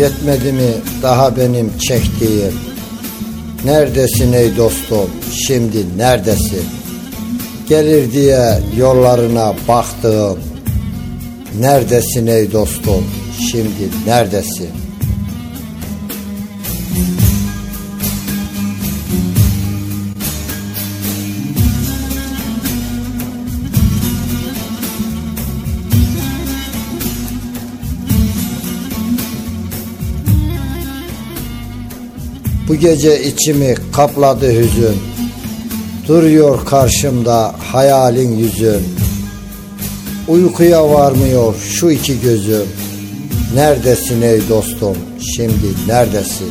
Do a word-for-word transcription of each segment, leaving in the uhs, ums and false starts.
Yetmedi mi daha benim çektiğim? Neredesin ey dostum, şimdi neredesin? Gelir diye yollarına baktığım. Neredesin ey dostum, şimdi neredesin? Bu gece içimi kapladı hüzün. Duruyor karşımda hayalin yüzün. Uykuya varmıyor şu iki gözüm. Neredesin ey dostum, şimdi neredesin?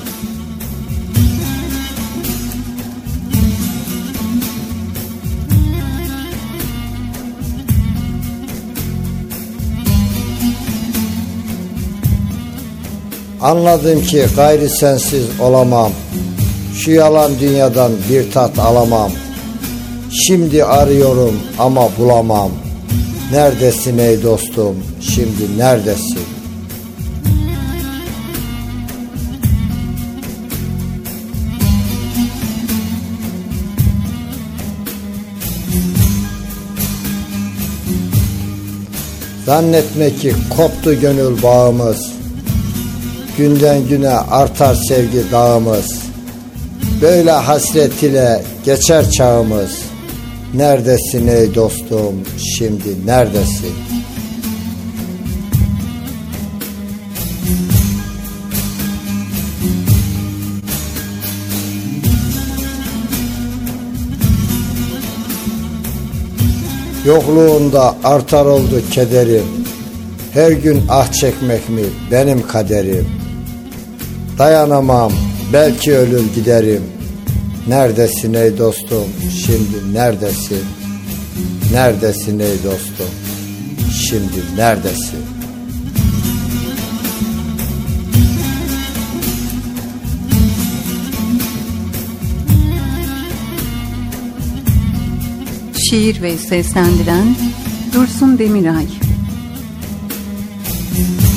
Anladım ki gayri sensiz olamam. Şu yalan dünyadan bir tat alamam. Şimdi arıyorum ama bulamam. Neredesin ey dostum, şimdi neredesin? Zannetme ki koptu gönül bağımız. Günden güne artar sevgi dağımız. Böyle hasret ile geçer çağımız. Neredesin ey dostum, şimdi neredesin? Yokluğunda artar oldu kederim. Her gün ah çekmek mi benim kaderim? Dayanamam, belki ölür giderim. Neredesin ey dostum, şimdi neredesin? Neredesin ey dostum, şimdi neredesin? Şiir ve seslendiren Dursun Demiray.